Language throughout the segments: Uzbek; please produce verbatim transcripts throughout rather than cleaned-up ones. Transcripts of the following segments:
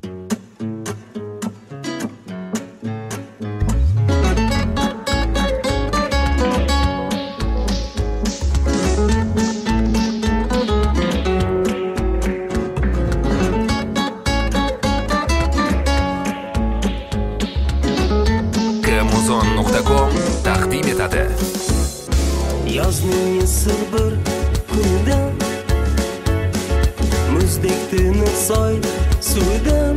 Kmuzon nuqta com taqdim etadi. Yozning sir bir kunidan muzdek tiniq soy suvidan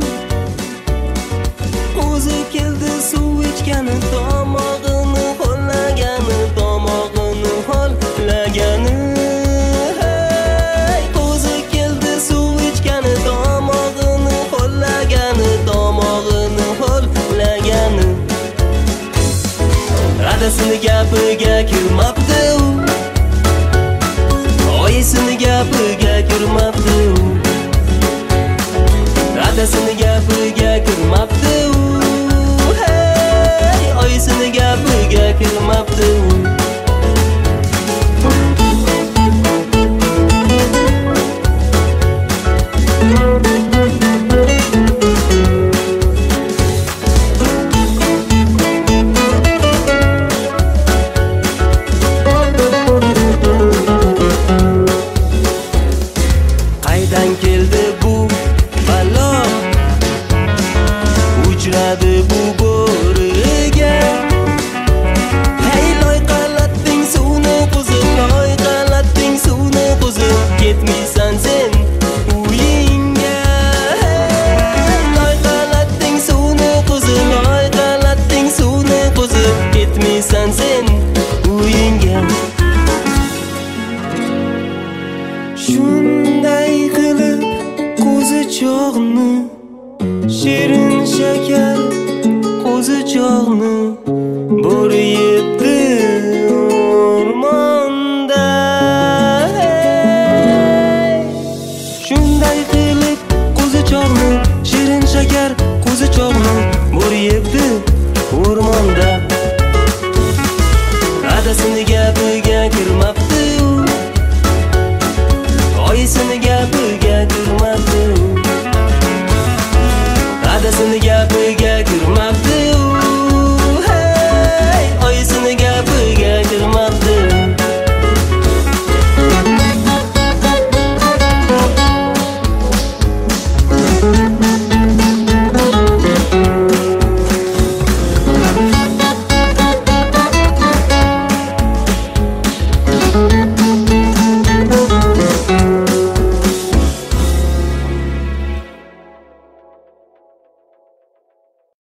o'zi keldi suv ichgani tomog'ini ho'llagani tomog'ini ho'llagani hey o'zi keldi suv ichgani tomog'ini ho'llagani tomog'ini ho'llagani adasini gapiga kirmabdi u oyisini gapiga kirmabdi u adasini gapiga kirmabdi u hey oyisini gapiga kirmabdi u qaydan keldi bu balo uchradi bu bo'riga hey loy qalatding suvni qo'zib loy qalatding suvni qo'zib ketmaysan sen uyingga hey loy qalatding suvni qo'zib loy qalatding suvni qo'zib ketmaysan sen uyingga shunday qilib qo'zichoqni shirin shakar qo'zichoqni bo'ri yebdi o'rmonda hey. Shunday qilib qo'zichoqni shirin shakar qo'zichoqni bo'ri yebdi o'rmonda adasini gapiga kirmabdi u oyisini gapiga kirmabdi u adasini gapiga